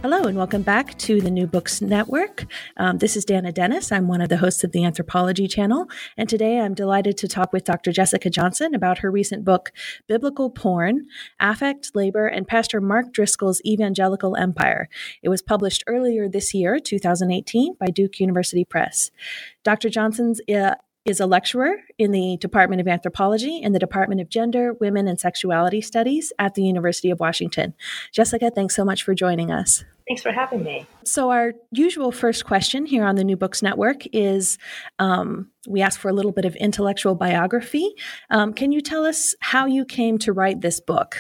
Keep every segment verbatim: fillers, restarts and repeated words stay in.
Hello and welcome back to the New Books Network. Um, this is Dana Dennis. I'm one of the hosts of the Anthropology Channel. And today I'm delighted to talk with Doctor Jessica Johnson about her recent book, Biblical Porn, Affect, Labor, and Pastor Mark Driscoll's Evangelical Empire. It was published earlier this year, two thousand eighteen, by Duke University Press. Doctor Johnson's uh, is a lecturer in the Department of Anthropology and the Department of Gender, Women, and Sexuality Studies at the University of Washington. Jessica, thanks so much for joining us. Thanks for having me. So our usual first question here on the New Books Network is um, we ask for a little bit of intellectual biography. Um, can you tell us how you came to write this book?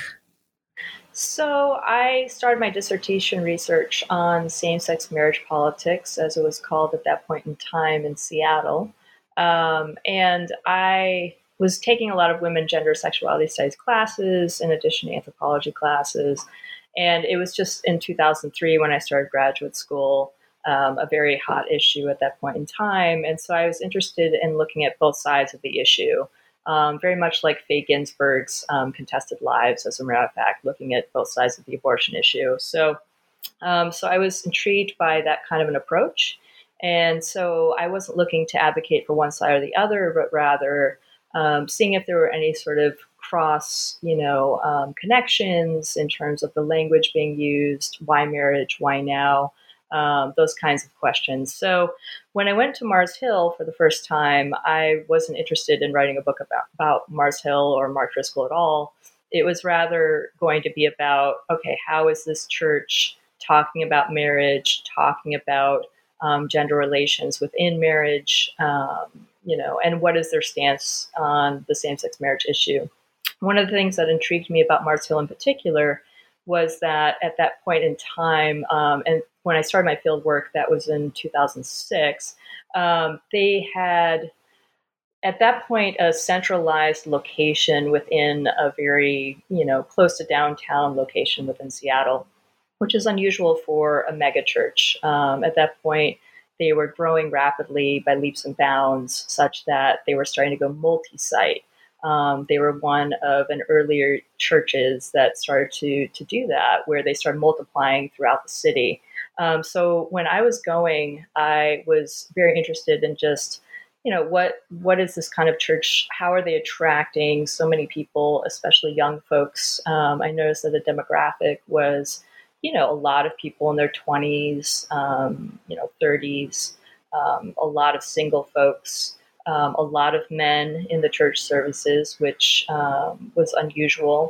So I started my dissertation research on same-sex marriage politics, as it was called at that point in time in Seattle. Um, and I was taking a lot of women, gender, sexuality studies classes in addition to anthropology classes. And it was just in two thousand three when I started graduate school, um, a very hot issue at that point in time. And so I was interested in looking at both sides of the issue, um, very much like Faye Ginsburg's um, Contested Lives, as a matter of fact, looking at both sides of the abortion issue. So, um, so I was intrigued by that kind of an approach. And so I wasn't looking to advocate for one side or the other, but rather um, seeing if there were any sort of cross, you know, um, connections in terms of the language being used, why marriage, why now, um, those kinds of questions. So when I went to Mars Hill for the first time, I wasn't interested in writing a book about, about Mars Hill or Mark Driscoll at all. It was rather going to be about, okay, how is this church talking about marriage, talking about um, gender relations within marriage, um, you know, and what is their stance on the same-sex marriage issue? One of the things that intrigued me about Mars Hill in particular was that at that point in time, um, and when I started my field work, that was in two thousand six, um, they had, at that point, a centralized location within a very, you know, close to downtown location within Seattle, which is unusual for a mega church. Um, at that point, they were growing rapidly by leaps and bounds, such that they were starting to go multi-site. Um, they were one of an earlier churches that started to to do that, where they started multiplying throughout the city. Um, so when I was going, I was very interested in just, you know, what what is this kind of church? How are they attracting so many people, especially young folks? Um, I noticed that the demographic was, you know, a lot of people in their twenties, um, you know, thirties, um, a lot of single folks. Um, a lot of men in the church services, which um, was unusual.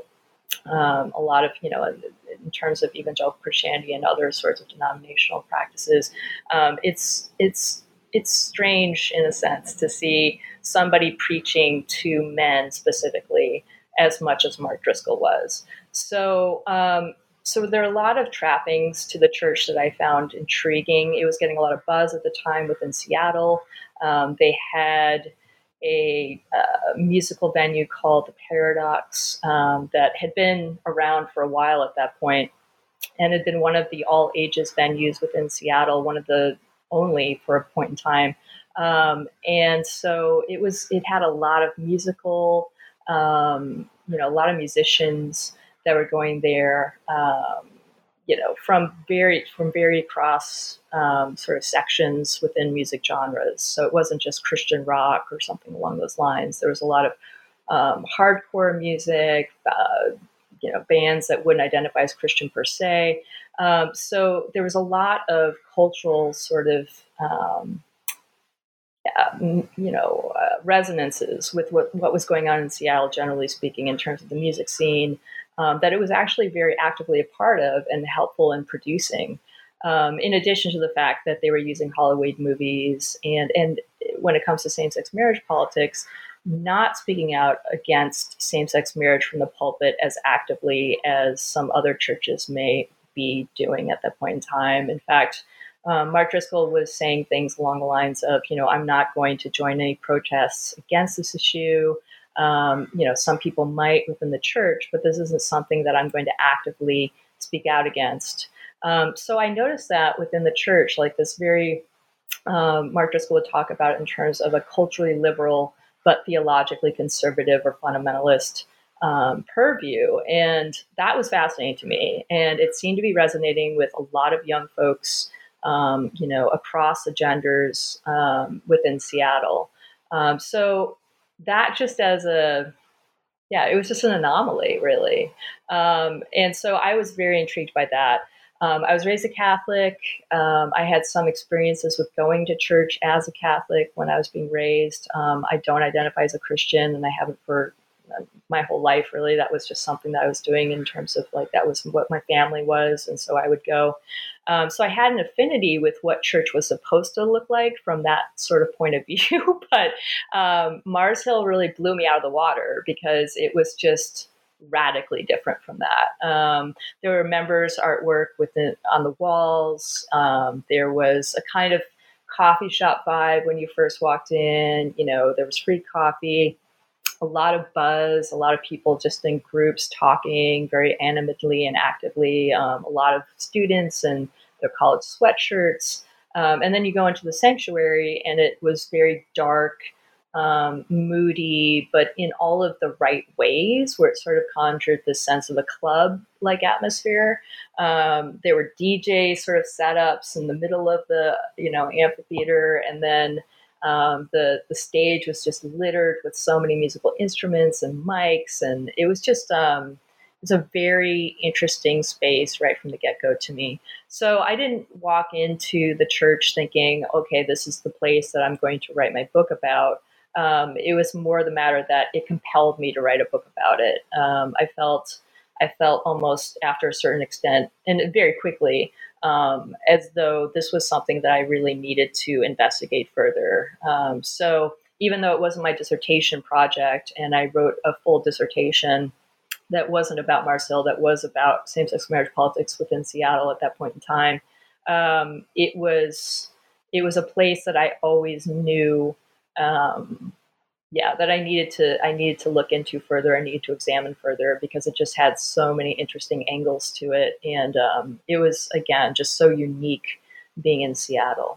Um, a lot of, you know, in terms of evangelical Christianity and other sorts of denominational practices, um, it's it's it's strange in a sense to see somebody preaching to men specifically as much as Mark Driscoll was. So. Um, So there are a lot of trappings to the church that I found intriguing. It was getting a lot of buzz at the time within Seattle. Um, they had a uh, musical venue called The Paradox um, that had been around for a while at that point, and had been one of the all ages venues within Seattle, one of the only for a point in time. Um, and so it was. It had a lot of musical, um, you know, a lot of musicians that were going there, um, you know, from very from very across um, sort of sections within music genres. So it wasn't just Christian rock or something along those lines. There was a lot of um, hardcore music, uh, you know, bands that wouldn't identify as Christian per se. Um, so there was a lot of cultural sort of um, Uh, you know, uh, resonances with what, what was going on in Seattle, generally speaking, in terms of the music scene, um, that it was actually very actively a part of and helpful in producing. Um, in addition to the fact that they were using Hollywood movies and, and when it comes to same-sex marriage politics, not speaking out against same-sex marriage from the pulpit as actively as some other churches may be doing at that point in time. In fact, Um, Mark Driscoll was saying things along the lines of, you know, I'm not going to join any protests against this issue. Um, you know, some people might within the church, but this isn't something that I'm going to actively speak out against. Um, so I noticed that within the church, like this very, um, Mark Driscoll would talk about it in terms of a culturally liberal, but theologically conservative or fundamentalist um, purview. And that was fascinating to me. And it seemed to be resonating with a lot of young folks, um, you know, across the genders um, within Seattle. Um, so that just as a, yeah, it was just an anomaly, really. Um, and so I was very intrigued by that. Um, I was raised a Catholic. Um, I had some experiences with going to church as a Catholic when I was being raised. Um, I don't identify as a Christian, and I haven't for my whole life, really. That was just something that I was doing in terms of like, that was what my family was. And so I would go. Um, so I had an affinity with what church was supposed to look like from that sort of point of view. But um, Mars Hill really blew me out of the water because it was just radically different from that. Um, there were members' artwork within on the walls. Um, there was a kind of coffee shop vibe when you first walked in. You know, there was free coffee, a lot of buzz, a lot of people just in groups talking very animatedly and actively, um, a lot of students and their college sweatshirts. Um, and then you go into the sanctuary and it was very dark, um, moody, but in all of the right ways, where it sort of conjured this sense of a club-like atmosphere. Um, there were D J sort of setups in the middle of the, you know, amphitheater, and then Um, the the stage was just littered with so many musical instruments and mics, and it was just um, it was a very interesting space right from the get-go to me. So I didn't walk into the church thinking, okay, this is the place that I'm going to write my book about. Um, it was more the matter that it compelled me to write a book about it. Um, I felt I felt almost after a certain extent, and very quickly, um, as though this was something that I really needed to investigate further. Um, so even though it wasn't my dissertation project, and I wrote a full dissertation that wasn't about Mars Hill, that was about same-sex marriage politics within Seattle at that point in time, um, it was it was a place that I always knew. Um, yeah, that I needed to I needed to look into further. I needed to examine further because it just had so many interesting angles to it, and um, it was again just so unique being in Seattle.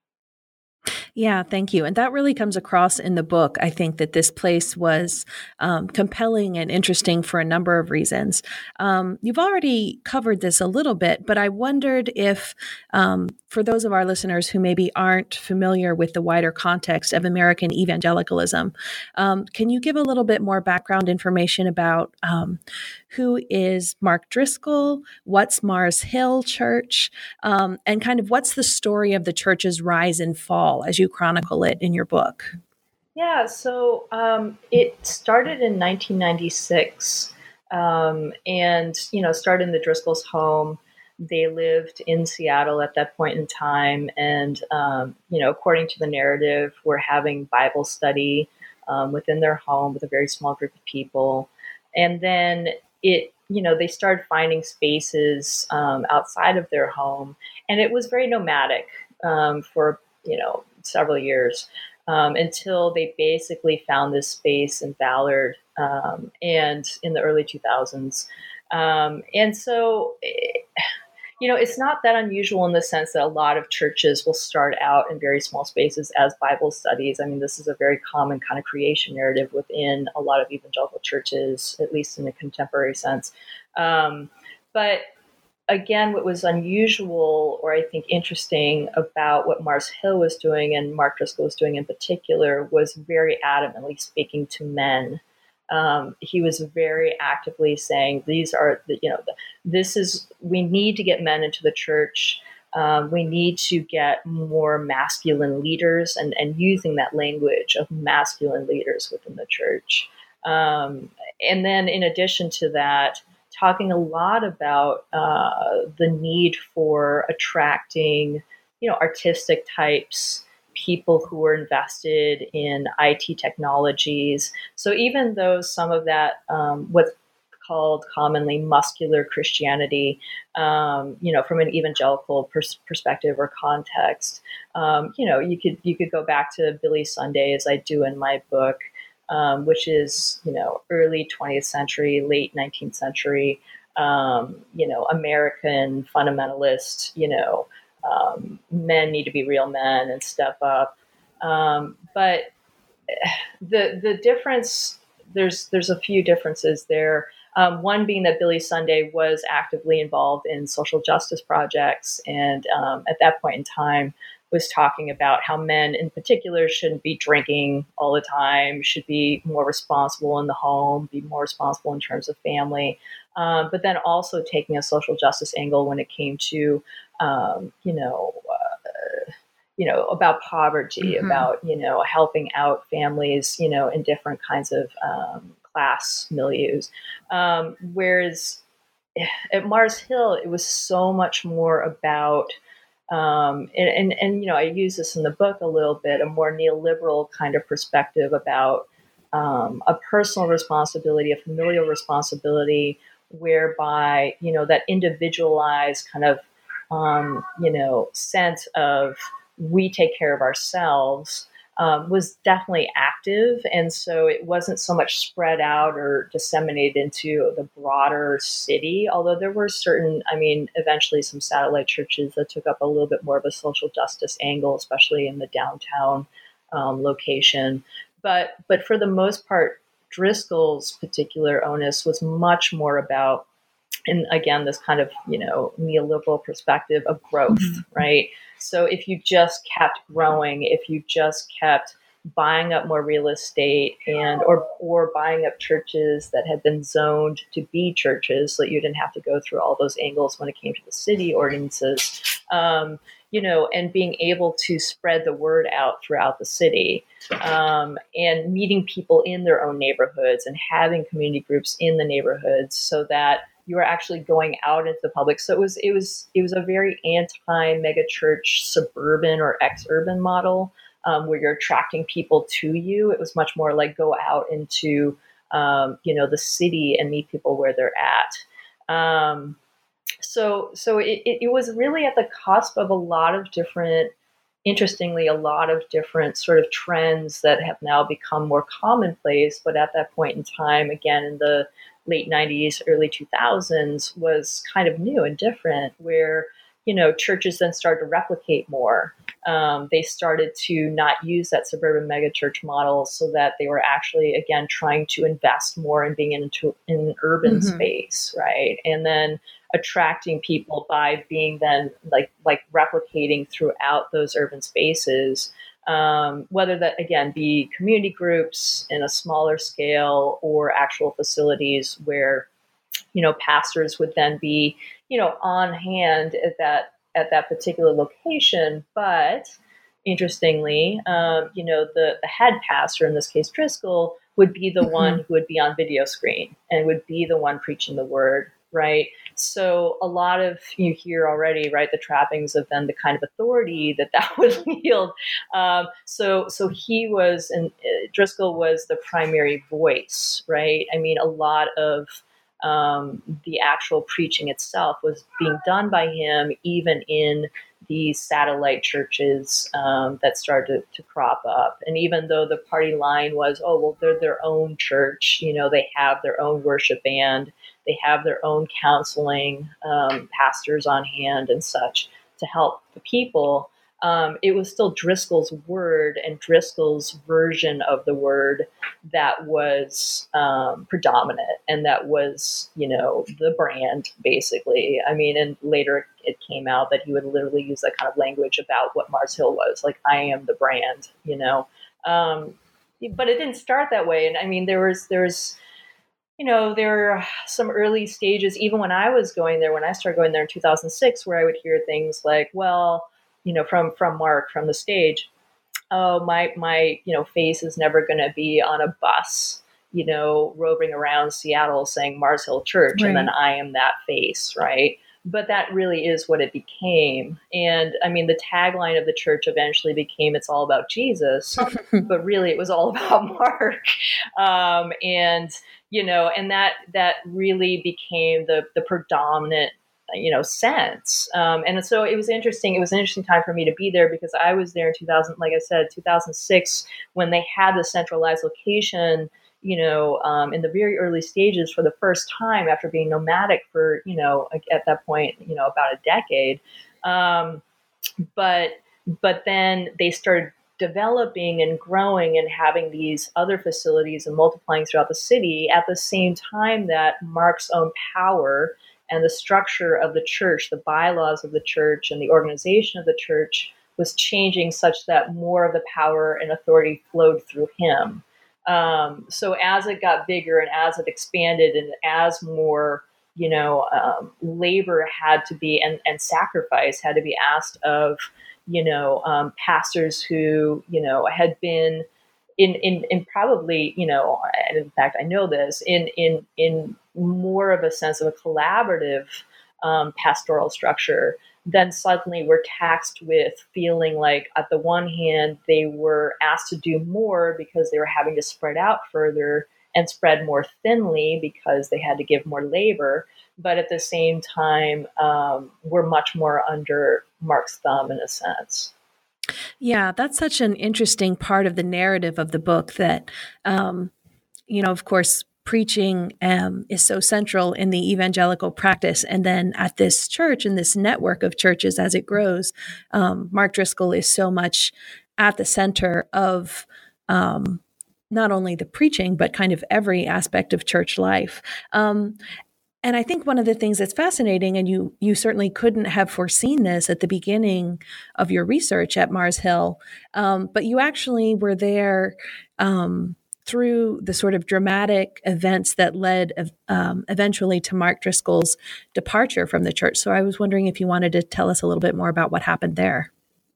Yeah, thank you. And that really comes across in the book. I think that this place was um, compelling and interesting for a number of reasons. Um, you've already covered this a little bit, but I wondered if, um, for those of our listeners who maybe aren't familiar with the wider context of American evangelicalism, um, can you give a little bit more background information about um, who is Mark Driscoll, what's Mars Hill Church, um, and kind of what's the story of the church's rise and fall as you chronicle it in your book? Yeah, so um, it started in nineteen ninety-six, um, and you know, started in the Driscoll's home. They lived in Seattle at that point in time, and um, you know, according to the narrative, were having Bible study um, within their home with a very small group of people, and then it, you know, they started finding spaces um, outside of their home, and it was very nomadic um, for you know several years. Um, until they basically found this space in Ballard um, and in the early two thousands. Um, and so, you know, it's not that unusual in the sense that a lot of churches will start out in very small spaces as Bible studies. I mean, this is a very common kind of creation narrative within a lot of evangelical churches, at least in a contemporary sense. Um, but again, what was unusual, or I think interesting about what Mars Hill was doing and Mark Driscoll was doing in particular, was very adamantly speaking to men. Um, he was very actively saying, "These are the, you know, the, this is we need to get men into the church. Um, we need to get more masculine leaders," and and using that language of masculine leaders within the church. Um, and then, in addition to that, talking a lot about uh, the need for attracting, you know, artistic types, people who are invested in I T technologies. So even though some of that, um, what's called commonly muscular Christianity, um, you know, from an evangelical pers- perspective or context, um, you know, you could you could go back to Billy Sunday, as I do in my book, um, which is, you know, early twentieth century, late nineteenth century, um, you know, American fundamentalist, you know, um, men need to be real men and step up. Um, but the the difference there's there's a few differences there. Um, one being that Billy Sunday was actively involved in social justice projects, and um, at that point in time was talking about how men in particular shouldn't be drinking all the time, should be more responsible in the home, be more responsible in terms of family, um, but then also taking a social justice angle when it came to, um, you know, uh, you know, about poverty, mm-hmm. about, you know, helping out families, you know, in different kinds of um, class milieus. Um, whereas at Mars Hill, it was so much more about, um, and, and, and, you know, I use this in the book a little bit, a more neoliberal kind of perspective about um, a personal responsibility, a familial responsibility, whereby, you know, that individualized kind of, um, you know, sense of we take care of ourselves um, was definitely active. And so it wasn't so much spread out or disseminated into the broader city, although there were certain, I mean, eventually some satellite churches that took up a little bit more of a social justice angle, especially in the downtown um, location. But, but for the most part, Driscoll's particular onus was much more about, and again, this kind of, you know, neoliberal perspective of growth, mm-hmm. right? So if you just kept growing, if you just kept buying up more real estate and or or buying up churches that had been zoned to be churches so that you didn't have to go through all those angles when it came to the city ordinances, um, you know, and being able to spread the word out throughout the city, um, and meeting people in their own neighborhoods and having community groups in the neighborhoods so that you were actually going out into the public. So it was it was it was a very anti-megachurch suburban or ex-urban model, um, where you're attracting people to you. It was much more like go out into um, you know, the city and meet people where they're at. Um, so so it, it was really at the cusp of a lot of different, interestingly, a lot of different sort of trends that have now become more commonplace. But at that point in time, again, in the late nineties, early two thousands, was kind of new and different, where, you know, churches then started to replicate more. Um, they started to not use that suburban megachurch model, so that they were actually, again, trying to invest more in being into in an urban mm-hmm. space, right? And then attracting people by being then like like replicating throughout those urban spaces. Um, whether that, again, be community groups in a smaller scale or actual facilities where, you know, pastors would then be, you know, on hand at that at that particular location. But interestingly, um, you know, the, the head pastor, in this case Driscoll, would be the mm-hmm. one who would be on video screen and would be the one preaching the word, right? So a lot of, you hear already, right, the trappings of then the kind of authority that that would yield. Um, so so he was, and uh, Driscoll was the primary voice, right? I mean, a lot of um, the actual preaching itself was being done by him, even in these satellite churches um, that started to, to crop up. And even though the party line was, oh, well, they're their own church, you know, they have their own worship band, they have their own counseling um, pastors on hand and such to help the people. Um, it was still Driscoll's word and Driscoll's version of the word that was um, predominant, and that was, you know, the brand, basically. I mean, and later it came out that he would literally use that kind of language about what Mars Hill was, like, I am the brand, you know. Um, but it didn't start that way. And I mean, there was, there was, you know, there were some early stages, even when I was going there, when I started going there in two thousand six, where I would hear things like, well, you know, from, from Mark, from the stage, oh, my, my, you know, face is never going to be on a bus, you know, roving around Seattle saying Mars Hill Church, right. And then I am that face, right? But that really is what it became. And I mean, the tagline of the church eventually became, it's all about Jesus, but really it was all about Mark. Um, and, you know, and that, that really became the, the predominant, you know, sense. Um, and so it was interesting. It was an interesting time for me to be there, because I was there in two thousand, like I said, two thousand six, when they had the centralized location, you know, um, in the very early stages for the first time after being nomadic for, you know, at that point, you know, about a decade. Um, but, but then they started developing and growing and having these other facilities and multiplying throughout the city at the same time that Mark's own power and the structure of the church, the bylaws of the church and the organization of the church was changing such that more of the power and authority flowed through him. Um, so as it got bigger and as it expanded and as more, you know, um, labor had to be and, and sacrifice had to be asked of, you know, um, pastors who, you know, had been in, in, in probably, you know, and in fact, I know this, in, in, in more of a sense of a collaborative um, pastoral structure, then suddenly we're taxed with feeling like, at the one hand, they were asked to do more because they were having to spread out further and spread more thinly because they had to give more labor. But at the same time, um, we're much more under Mark's thumb in a sense. Yeah, that's such an interesting part of the narrative of the book that, um, you know, of course, preaching um, is so central in the evangelical practice. And then at this church and this network of churches as it grows, um, Mark Driscoll is so much at the center of um, not only the preaching, but kind of every aspect of church life. Um, and I think one of the things that's fascinating, and you you certainly couldn't have foreseen this at the beginning of your research at Mars Hill, um, but you actually were there um, through the sort of dramatic events that led um, eventually to Mark Driscoll's departure from the church. So I was wondering if you wanted to tell us a little bit more about what happened there.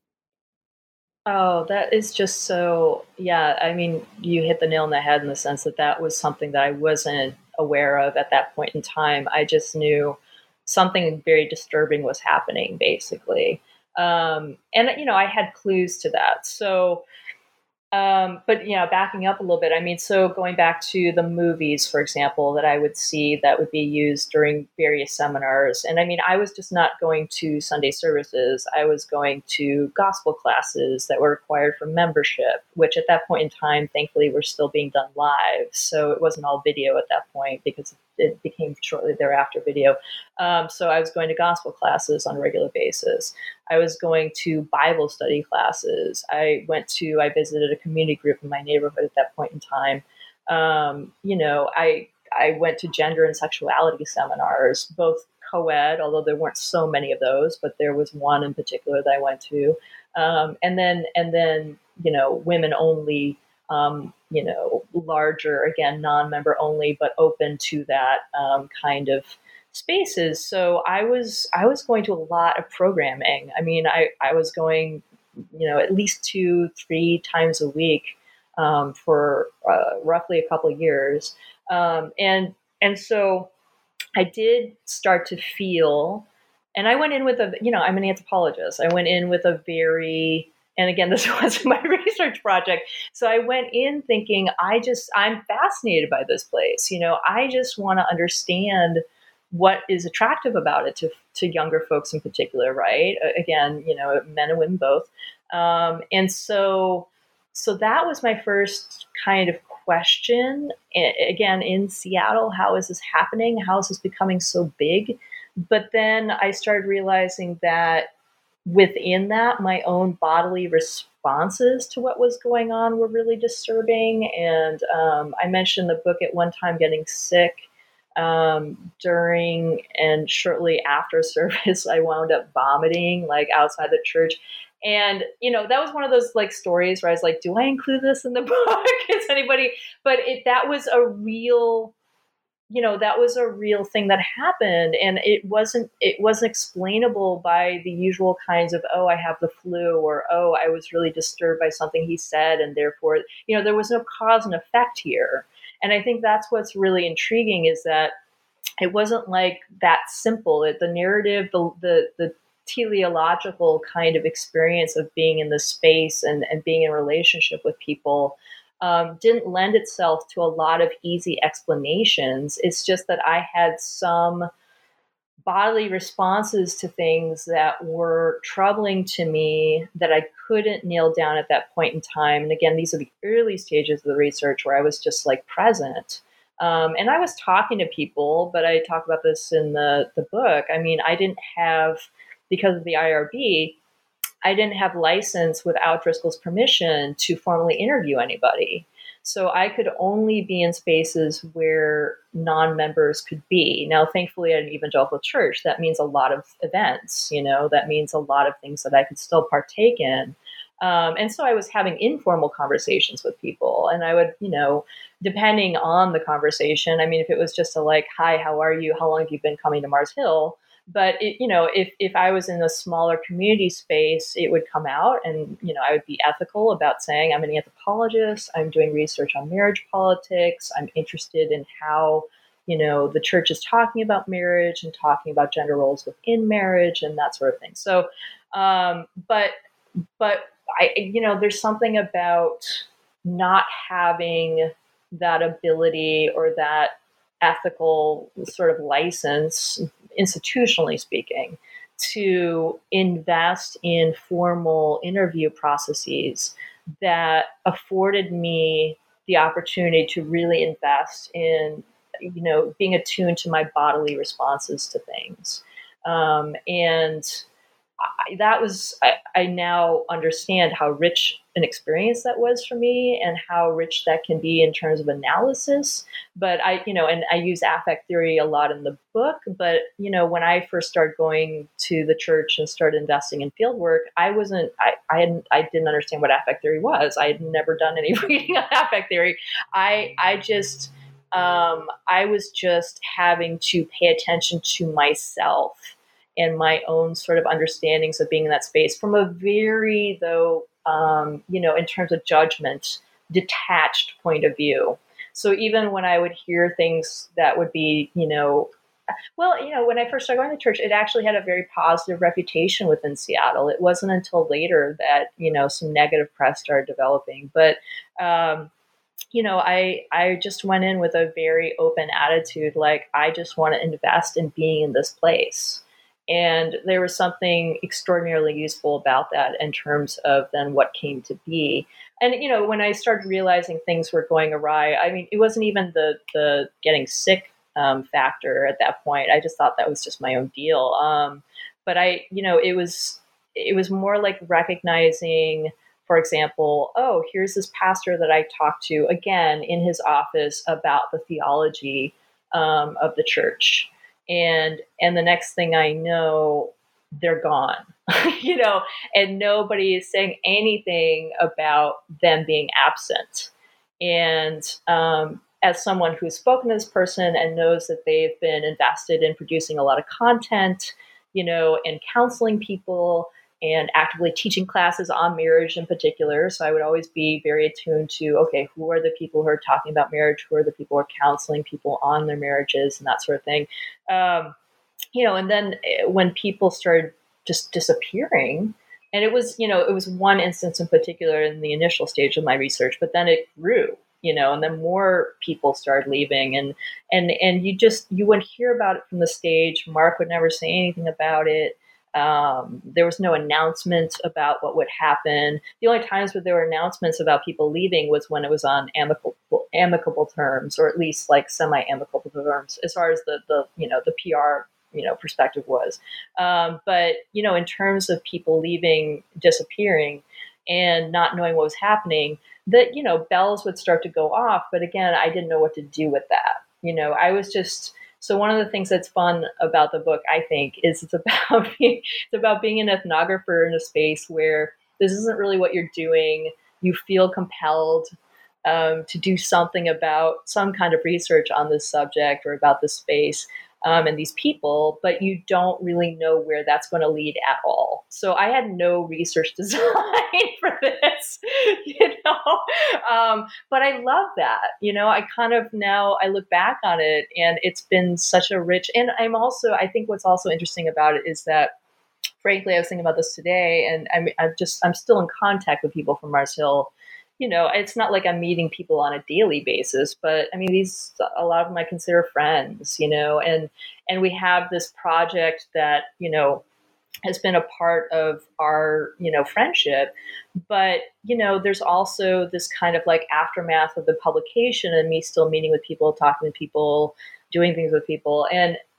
Oh, that is just so, yeah. I mean, you hit the nail on the head in the sense that that was something that I wasn't aware of at that point in time. I just knew something very disturbing was happening, basically. Um, and, you know, I had clues to that. So, Um, but you know, backing up a little bit, I mean, so going back to the movies, for example, that I would see that would be used during various seminars. And I mean, I was just not going to Sunday services. I was going to gospel classes that were required for membership, which at that point in time, thankfully, were still being done live. So it wasn't all video at that point because it became shortly thereafter video. Um, so I was going to gospel classes on a regular basis. I was going to Bible study classes. I went to, I visited a community group in my neighborhood at that point in time. Um, you know, I, I went to gender and sexuality seminars, both co-ed, although there weren't so many of those, but there was one in particular that I went to. Um, and then, and then, you know, women only, um, you know, larger, again, non-member only, but open to that um, kind of spaces. So I was I was going to a lot of programming. I mean, I, I was going, you know, at least two, three times a week um, for uh, roughly a couple of years. Um, and and so I did start to feel, and I went in with a, you know, I'm an anthropologist. I went in with a very, and again, this was my research project. So I went in thinking, I just, I'm fascinated by this place. You know, I just want to understand what is attractive about it to, to younger folks in particular, right? Again, you know, men and women both. Um, and so, so that was my first kind of question. Again, in Seattle, how is this happening? How is this becoming so big? But then I started realizing that within that, my own bodily responses to what was going on were really disturbing. And um, I mentioned the book at one time getting sick. Um, during and shortly after service, I wound up vomiting like outside the church. And, you know, that was one of those like stories where I was like, do I include this in the book? Is anybody, but it, that was a real, you know, that was a real thing that happened. And it wasn't, it wasn't explainable by the usual kinds of, oh, I have the flu, or, oh, I was really disturbed by something he said. And therefore, you know, there was no cause and effect here. And I think that's what's really intriguing is that it wasn't like that simple. It, the narrative, the, the, the teleological kind of experience of being in this space and, and being in a relationship with people um, didn't lend itself to a lot of easy explanations. It's just that I had some bodily responses to things that were troubling to me that I couldn't nail down at that point in time. And again, these are the early stages of the research where I was just like present. Um, and I was talking to people, but I talk about this in the, the book. I mean, I didn't have, because of the I R B, I didn't have license without Driscoll's permission to formally interview anybody. So I could only be in spaces where non-members could be. Now, thankfully, at an evangelical church, that means a lot of events, you know, that means a lot of things that I could still partake in. Um, and so I was having informal conversations with people, and I would, you know, depending on the conversation, I mean, if it was just a like, hi, how are you? How long have you been coming to Mars Hill? But, it, you know, if, if I was in a smaller community space, it would come out, and, you know, I would be ethical about saying I'm an anthropologist. I'm doing research on marriage politics. I'm interested in how, you know, the church is talking about marriage and talking about gender roles within marriage and that sort of thing. So, um, but, but I, you know, there's something about not having that ability or that ethical sort of license, institutionally speaking, to invest in formal interview processes that afforded me the opportunity to really invest in, you know, being attuned to my bodily responses to things. Um, and I, that was, I, I now understand how rich an experience that was for me and how rich that can be in terms of analysis. But I, you know, and I use affect theory a lot in the book, but, you know, when I first started going to the church and started investing in field work, I wasn't, I, I hadn't, I didn't understand what affect theory was. I had never done any reading on affect theory. I, I just, um, I was just having to pay attention to myself and my own sort of understandings of being in that space from a very, though, um, you know, in terms of judgment, detached point of view. So even when I would hear things that would be, you know, well, you know, when I first started going to church, it actually had a very positive reputation within Seattle. It wasn't until later that, you know, some negative press started developing. But, um, you know, I, I just went in with a very open attitude, like, I just want to invest in being in this place. And there was something extraordinarily useful about that in terms of then what came to be. And, you know, when I started realizing things were going awry, I mean, it wasn't even the, the getting sick um, factor at that point. I just thought that was just my own deal. Um, but I, you know, it was, it was more like recognizing, for example, oh, here's this pastor that I talked to again in his office about the theology um, of the church. And and the next thing I know, they're gone, you know, and nobody is saying anything about them being absent. And um, as someone who's spoken to this person and knows that they've been invested in producing a lot of content, you know, and counseling people and actively teaching classes on marriage in particular. So I would always be very attuned to, okay, who are the people who are talking about marriage? Who are the people who are counseling people on their marriages and that sort of thing? Um, you know, and then when people started just disappearing, and it was, you know, it was one instance in particular in the initial stage of my research, but then it grew, you know, and then more people started leaving, and, and, and you just, you wouldn't hear about it from the stage. Mark would never say anything about it. Um, there was no announcement about what would happen. The only times where there were announcements about people leaving was when it was on amicable, amicable terms, or at least like semi-amicable terms, as far as the, the, you know, the P R, you know, perspective was. Um, but, you know, in terms of people leaving, disappearing, and not knowing what was happening, that, you know, bells would start to go off. But again, I didn't know what to do with that. You know, I was just, so one of the things that's fun about the book, I think, is it's about being, it's about being an ethnographer in a space where this isn't really what you're doing. You feel compelled um, to do something about some kind of research on this subject or about this space um, and these people, but you don't really know where that's going to lead at all. So I had no research design for this, you know, um, but I love that. You know, I kind of now I look back on it, and it's been such a rich, and I'm also, I think what's also interesting about it is that, frankly, I was thinking about this today, and I'm, I'm just, I'm still in contact with people from Mars Hill. You know, it's not like I'm meeting people on a daily basis, but I mean, these, a lot of them I consider friends, you know, and, and we have this project that, you know, has been a part of our, you know, friendship. But, you know, there's also this kind of like aftermath of the publication and me still meeting with people, talking to people, doing things with people. And,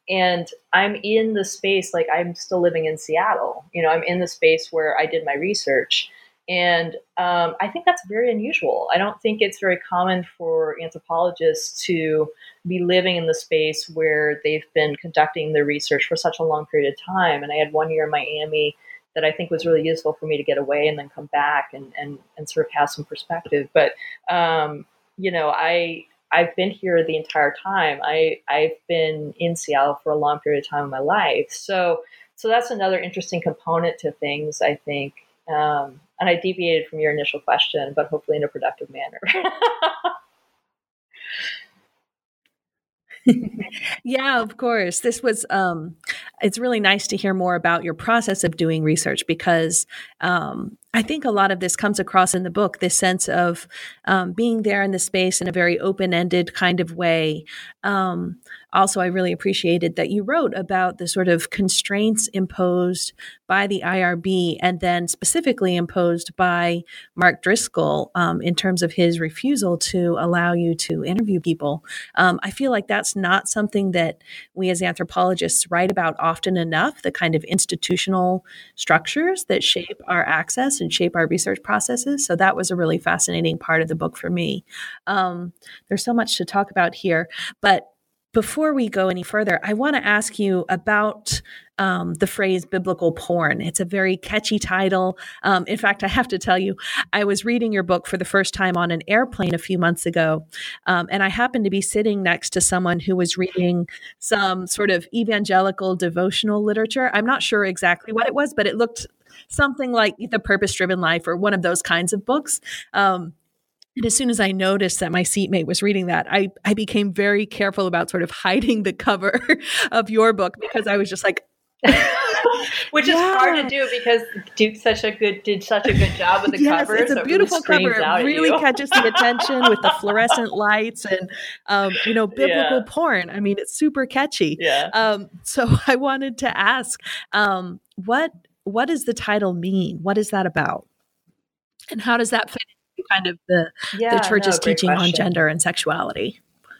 and I'm in the space, like I'm still living in Seattle. You know, I'm in the space where I did my research. And um, I think that's very unusual. I don't think it's very common for anthropologists to be living in the space where they've been conducting their research for such a long period of time. And I had one year in Miami that I think was really useful for me to get away and then come back and, and, and sort of have some perspective. But, um, you know, I, I've been here the entire time. I, I've been in Seattle for a long period of time in my life. So, so that's another interesting component to things, I think. Um, and I deviated from your initial question, but hopefully in a productive manner. Yeah, of course. This was, um, it's really nice to hear more about your process of doing research because um, I think a lot of this comes across in the book, this sense of um, being there in the space in a very open-ended kind of way. Um, also, I really appreciated that you wrote about the sort of constraints imposed by the I R B and then specifically imposed by Mark Driscoll um, in terms of his refusal to allow you to interview people. Um, I feel like that's not something that we as anthropologists write about often enough, the kind of institutional structures that shape our access and shape our research processes. So that was a really fascinating part of the book for me. Um, there's so much to talk about here, but before we go any further, I want to ask you about um, the phrase biblical porn. It's a very catchy title. Um, in fact, I have to tell you, I was reading your book for the first time on an airplane a few months ago, um, and I happened to be sitting next to someone who was reading some sort of evangelical devotional literature. I'm not sure exactly what it was, but it looked something like The Purpose-Driven Life or one of those kinds of books. Um, And as soon as I noticed that my seatmate was reading that, I, I became very careful about sort of hiding the cover of your book because I was just like, which yeah. is hard to do because Duke such a good did such a good job with the yes, cover. It's a so beautiful it really cover. It really catches the attention with the fluorescent lights and um, you know, biblical yeah. porn. I mean, it's super catchy. Yeah. Um, so I wanted to ask, um, what what does the title mean? What is that about? And how does that fit into kind of the yeah, the church's no, teaching question. on gender and sexuality?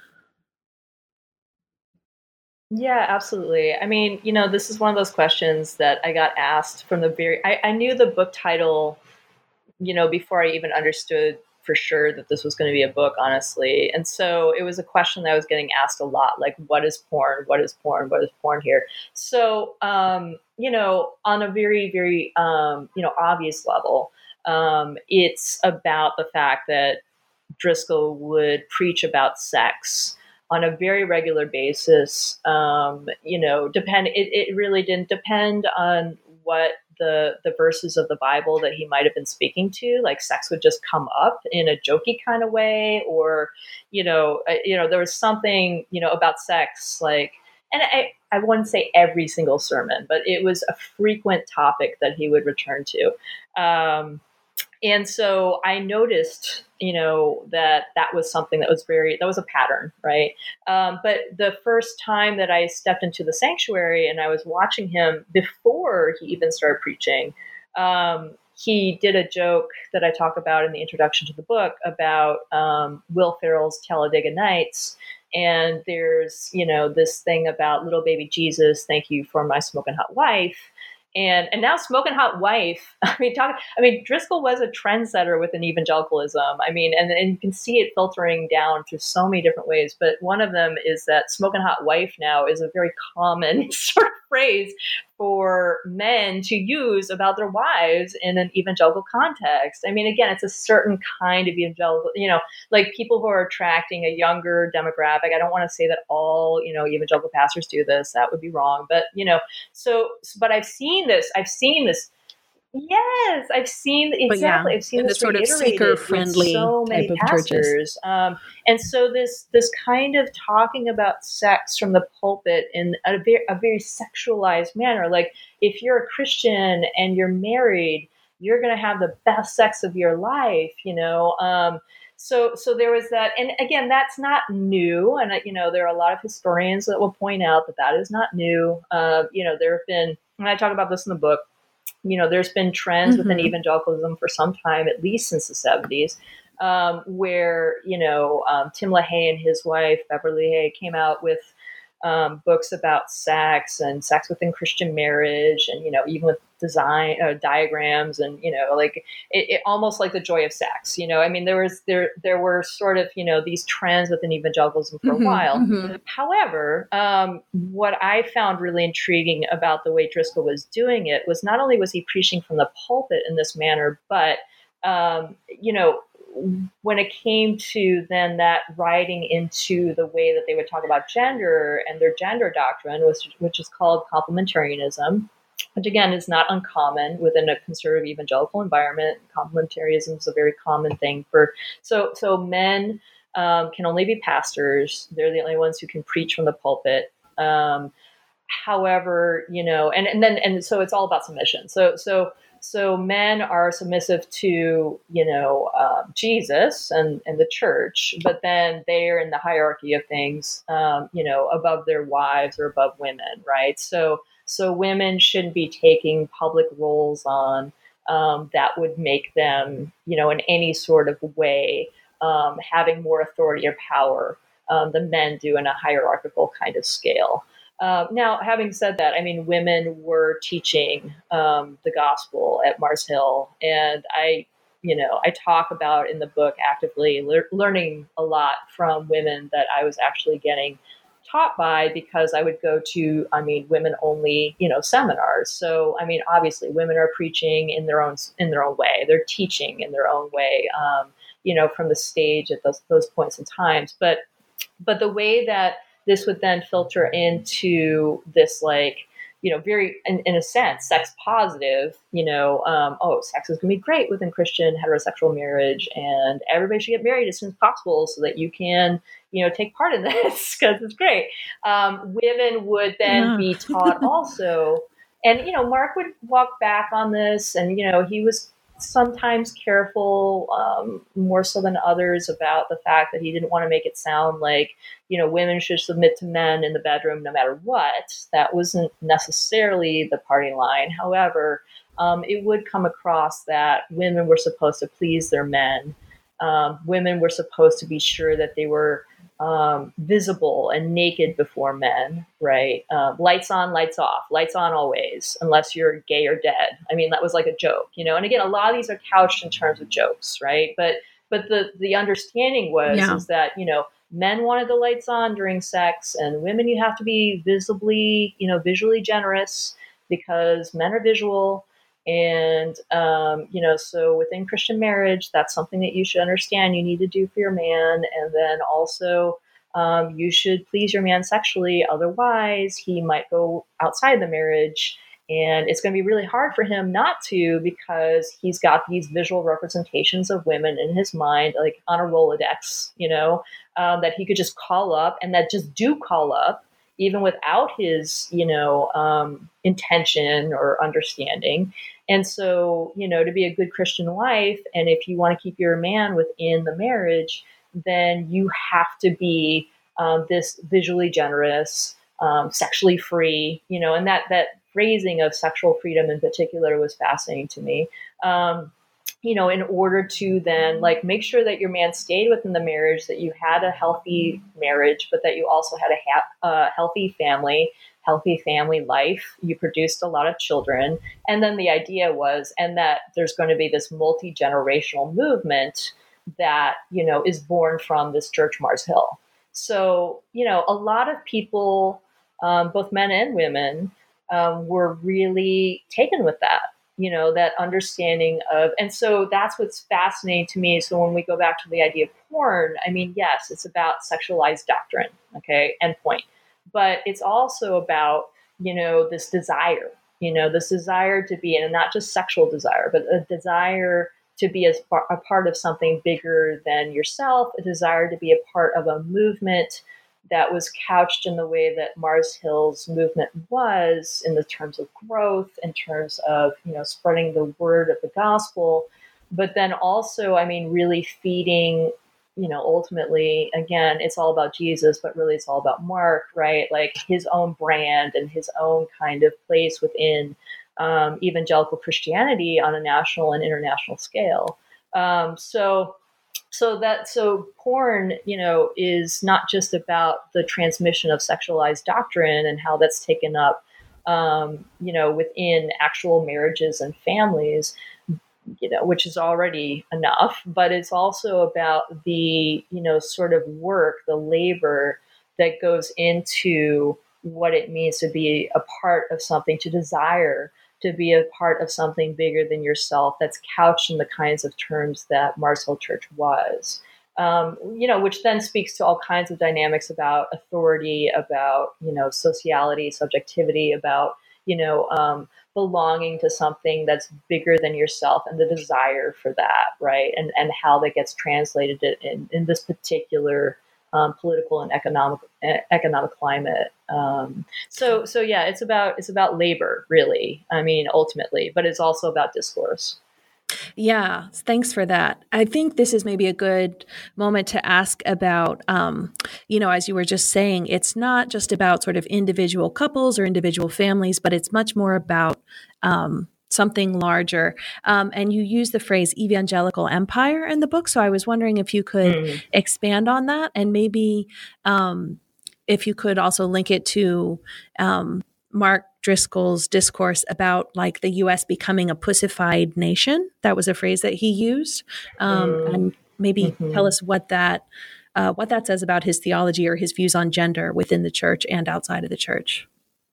Yeah, absolutely. I mean, you know, this is one of those questions that I got asked from the very, I, I knew the book title, you know, before I even understood for sure that this was going to be a book, honestly. And so it was a question that I was getting asked a lot, like, what is porn? What is porn? What is porn here? So, um, you know, on a very, very, um, you know, obvious level, um, it's about the fact that Driscoll would preach about sex on a very regular basis. Um, you know, depend. It, it really didn't depend on what the the verses of the Bible that he might have been speaking to. Like, sex would just come up in a jokey kind of way, or you know, uh, you know, there was something you know about sex, like, and I I wouldn't say every single sermon, but it was a frequent topic that he would return to. Um, And so I noticed, you know, that that was something that was very, that was a pattern, right? Um, but the first time that I stepped into the sanctuary and I was watching him before he even started preaching, um, he did a joke that I talk about in the introduction to the book about um, Will Ferrell's Talladega Nights. And there's, you know, this thing about little baby Jesus, thank you for my smoking hot wife. And and now Smoking Hot Wife, I mean, talk, I mean, Driscoll was a trendsetter within evangelicalism. I mean, and, and you can see it filtering down through so many different ways. But one of them is that Smoking Hot Wife now is a very common sort of phrase for men to use about their wives in an evangelical context. I mean, again, it's a certain kind of evangelical, you know, like people who are attracting a younger demographic. I don't want to say that all, you know, evangelical pastors do this. That would be wrong. But, you know, so, but I've seen this, I've seen this. Yes, I've seen exactly. Yeah, I've seen in this the sort of seeker-friendly so many type of pastors, churches. Um, and so this this kind of talking about sex from the pulpit in a very a very sexualized manner. Like, if you're a Christian and you're married, you're going to have the best sex of your life, you know. Um, so so there was that, and again, that's not new. And you know, there are a lot of historians that will point out that that is not new. Uh, you know, there have been, and I talk about this in the book. You know, there's been trends mm-hmm. within evangelicalism for some time, at least since the seventies, um, where, you know, um, Tim LaHaye and his wife, Beverly LaHaye, came out with um, books about sex and sex within Christian marriage, and, you know, even with design uh, diagrams, and, you know, like it, it almost like the joy of sex, you know, I mean, there was, there, there were sort of, you know, these trends within evangelicalism for Mm-hmm, a while. mm-hmm. However, um, what I found really intriguing about the way Driscoll was doing it was not only was he preaching from the pulpit in this manner, but, um, you know, when it came to then that writing into the way that they would talk about gender and their gender doctrine, which, which is called complementarianism, which again is not uncommon within a conservative evangelical environment. Complementarianism is a very common thing for, so, so men um, can only be pastors. They're the only ones who can preach from the pulpit. Um, however, you know, and, and then, and so it's all about submission. So, so, So men are submissive to, you know, um, Jesus and, and the church, but then they are in the hierarchy of things, um, you know, above their wives or above women, right? So, so women shouldn't be taking public roles on um, that would make them, you know, in any sort of way um, having more authority or power um, than men do in a hierarchical kind of scale. Uh, now, having said that, I mean, women were teaching um, the gospel at Mars Hill, and I, you know, I talk about in the book actively le- learning a lot from women that I was actually getting taught by, because I would go to, I mean, women only, you know, seminars. So, I mean, obviously, women are preaching in their own in their own way. They're teaching in their own way, um, you know, from the stage at those those points in times. But but the way that this would then filter into this, like, you know, very, in, in a sense, sex positive, you know, um, oh, sex is going to be great within Christian heterosexual marriage, and everybody should get married as soon as possible so that you can, you know, take part in this because it's great. Um, women would then Yeah. be taught also, and, you know, Mark would walk back on this, and, you know, he was sometimes careful, um, more so than others, about the fact that he didn't want to make it sound like, you know, women should submit to men in the bedroom no matter what. That wasn't necessarily the party line. However, um, it would come across that women were supposed to please their men. Um, women were supposed to be sure that they were um, visible and naked before men, right? Uh, lights on, lights off, lights on always, unless you're gay or dead. I mean, that was like a joke, you know? And again, a lot of these are couched in terms of jokes, right? But, but the, the understanding was, Yeah. is that, you know, men wanted the lights on during sex, and women, you have to be visibly, you know, visually generous, because men are visual. And, um, you know, so within Christian marriage, that's something that you should understand you need to do for your man. And then also, um, you should please your man sexually. Otherwise, he might go outside the marriage, and it's going to be really hard for him not to, because he's got these visual representations of women in his mind, like on a Rolodex, you know, um, that he could just call up, and that just do call up, even without his, you know, um, intention or understanding. And so, you know, to be a good Christian wife, and if you want to keep your man within the marriage, then you have to be um, this visually generous, um, sexually free, you know, and that, that phrasing of sexual freedom in particular was fascinating to me. Um, you know, in order to then, like, make sure that your man stayed within the marriage, that you had a healthy marriage, but that you also had a ha- uh, healthy family, healthy family life. You produced a lot of children. And then the idea was, and that there's going to be this multi-generational movement that, you know, is born from this Church Mars Hill. So, you know, a lot of people, um, both men and women, um, were really taken with that, you know, that understanding of, and so that's what's fascinating to me. So when we go back to the idea of porn, I mean, yes, it's about sexualized doctrine, okay, endpoint, but it's also about, you know, this desire, you know, this desire to be, and not just sexual desire, but a desire to be as far, a part of something bigger than yourself, a desire to be a part of a movement that was couched in the way that Mars Hill's movement was, in the terms of growth, in terms of, you know, spreading the word of the gospel, but then also, I mean, really feeding, you know, ultimately, again, it's all about Jesus, but really it's all about Mark, right? Like his own brand and his own kind of place within um, evangelical Christianity on a national and international scale. Um, so, so that so porn, you know, is not just about the transmission of sexualized doctrine and how that's taken up, um, you know, within actual marriages and families, you know, which is already enough, but it's also about the, you know, sort of work, the labor that goes into what it means to be a part of something, to desire to be a part of something bigger than yourself, that's couched in the kinds of terms that Mars Hill Church was. Um, you know, which then speaks to all kinds of dynamics about authority, about, you know, sociality, subjectivity, about, you know, um, belonging to something that's bigger than yourself and the desire for that, right? And and how that gets translated in, in this particular um, political and economic economic climate. Um, so so yeah, it's about it's about labor, really. I mean, ultimately, but it's also about discourse. Yeah, thanks for that. I think this is maybe a good moment to ask about, um, you know, as you were just saying, it's not just about sort of individual couples or individual families, but it's much more about um, something larger. Um, and you use the phrase evangelical empire in the book. So I was wondering if you could Mm. expand on that, and maybe um, if you could also link it to um, Mark Driscoll's discourse about like the U S becoming a pussified nation. That was a phrase that he used, um, Mm. and maybe tell Mm-hmm. us what that uh, what that says about his theology or his views on gender within the church and outside of the church.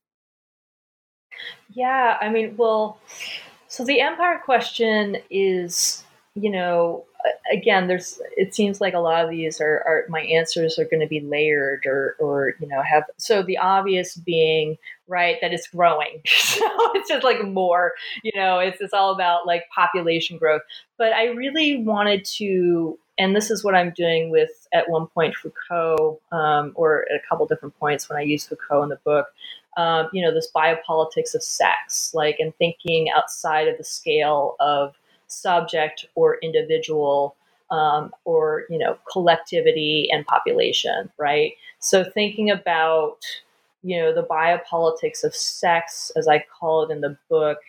Yeah, I mean, well, so the empire question is, you know, again, there's, it seems like a lot of these are, are my answers are going to be layered or, or, you know, have, so the obvious being, right, that it's growing. So it's just like more, you know, it's, it's all about like population growth. But I really wanted to, and this is what I'm doing with, at one point, Foucault, um, or at a couple different points when I use Foucault in the book, um, you know, this biopolitics of sex, like, and thinking outside of the scale of subject or individual, um, or, you know, collectivity and population, right? So thinking about, you know, the biopolitics of sex, as I call it in the book,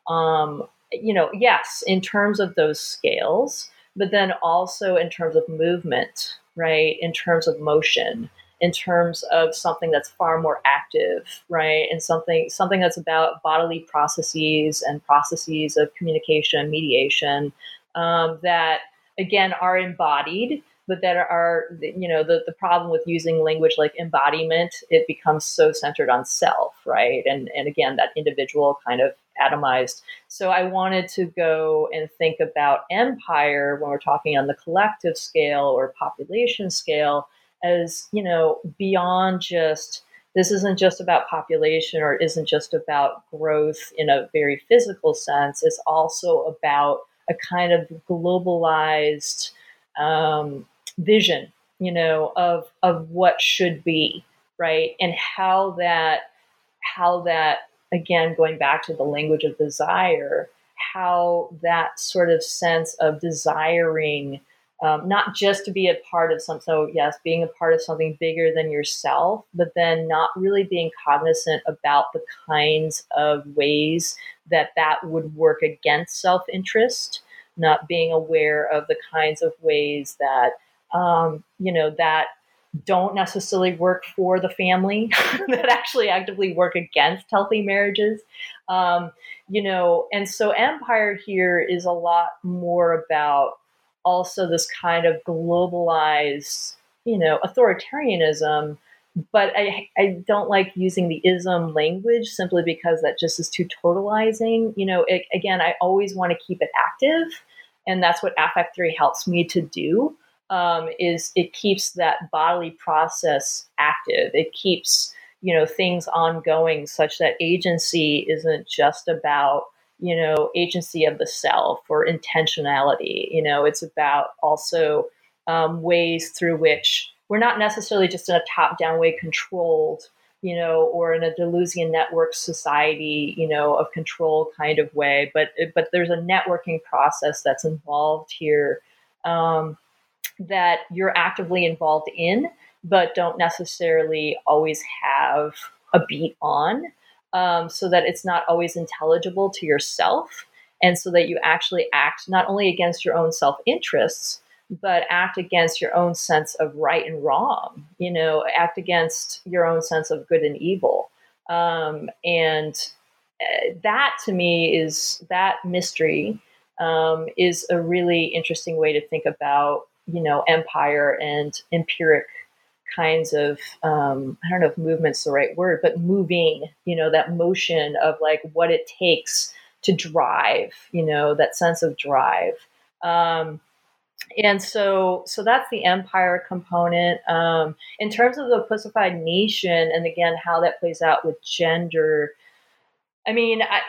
um, you know, yes, in terms of those scales, but then also in terms of movement, right? In terms of motion, in terms of something that's far more active, right? And something something that's about bodily processes and processes of communication, mediation, um, that again are embodied, but that are, you know, the, the problem with using language like embodiment, it becomes so centered on self, right? And and again, that individual kind of atomized. So I wanted to go and think about empire when we're talking on the collective scale or population scale, as, you know, beyond just, this isn't just about population or isn't just about growth in a very physical sense. It's also about a kind of globalized um, vision, you know, of of what should be, right, and how that how that again, going back to the language of desire, how that sort of sense of desiring, um, not just to be a part of something. So yes, being a part of something bigger than yourself, but then not really being cognizant about the kinds of ways that that would work against self-interest, not being aware of the kinds of ways that, um, you know, that don't necessarily work for the family, that actually actively work against healthy marriages. Um, you know, and so empire here is a lot more about also this kind of globalized, you know, authoritarianism. But I, I don't like using the ism language simply because that just is too totalizing. You know, it, again, I always want to keep it active. And that's what Affect Theory helps me to do. Um, is it keeps that bodily process active. It keeps, you know, things ongoing such that agency isn't just about, you know, agency of the self or intentionality. You know, it's about also um, ways through which we're not necessarily just in a top-down way controlled, you know, or in a Deleuzian network society, you know, of control kind of way, but but there's a networking process that's involved here. Um, that you're actively involved in, but don't necessarily always have a beat on, um, so that it's not always intelligible to yourself. And so that you actually act not only against your own self-interests, but act against your own sense of right and wrong, you know, act against your own sense of good and evil. Um, and uh, that to me is that mystery um, is a really interesting way to think about, you know, empire and empiric kinds of, um, I don't know if movement's the right word, but moving, you know, that motion of like what it takes to drive, you know, that sense of drive. Um, and so, so that's the empire component. Um, in terms of the pussified nation, and again, how that plays out with gender, I mean, I,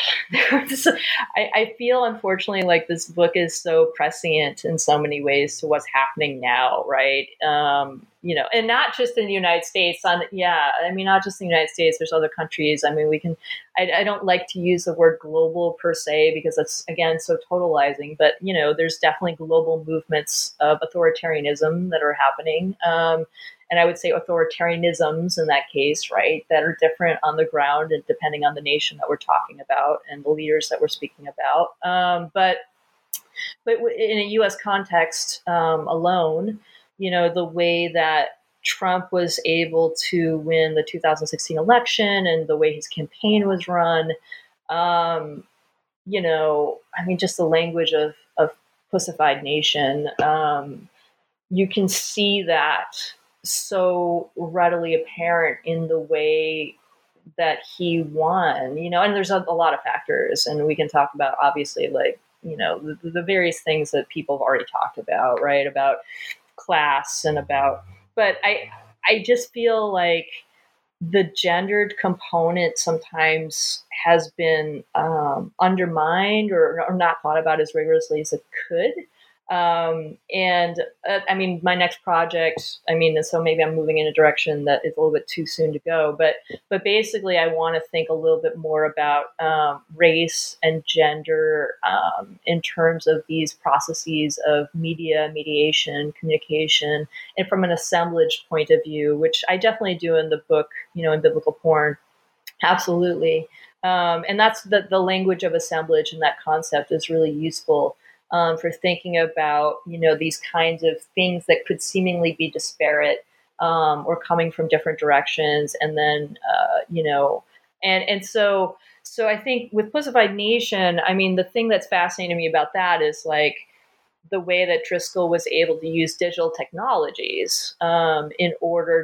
I, I feel unfortunately like this book is so prescient in so many ways to what's happening now, right? Um, you know, and not just in the United States. On yeah, I mean, not just in the United States. There's other countries. I mean, we can. I, I don't like to use the word global per se because that's again so totalizing. But you know, there's definitely global movements of authoritarianism that are happening. Um, And I would say authoritarianisms in that case, right, that are different on the ground and depending on the nation that we're talking about and the leaders that we're speaking about. Um, but but in a U S context um, alone, you know, the way that Trump was able to win the two thousand sixteen election and the way his campaign was run, um, you know, I mean, just the language of, of pussified nation, um, you can see that so readily apparent in the way that he won, you know, and there's a, a lot of factors, and we can talk about obviously like, you know, the, the various things that people have already talked about, right? About class and about, but I, I just feel like the gendered component sometimes has been um, undermined or, or not thought about as rigorously as it could. Um, and uh, I mean, my next project, I mean, so maybe I'm moving in a direction that is a little bit too soon to go, but, but basically I want to think a little bit more about, um, race and gender, um, in terms of these processes of media, mediation, communication, and from an assemblage point of view, which I definitely do in the book, you know, in Biblical Porn. Absolutely. Um, and that's the, the language of assemblage, and that concept is really useful Um, for thinking about, you know, these kinds of things that could seemingly be disparate um, or coming from different directions. And then, uh, you know, and, and so, so I think with Pussified Nation, I mean, the thing that's fascinating me about that is like the way that Driscoll was able to use digital technologies um, in order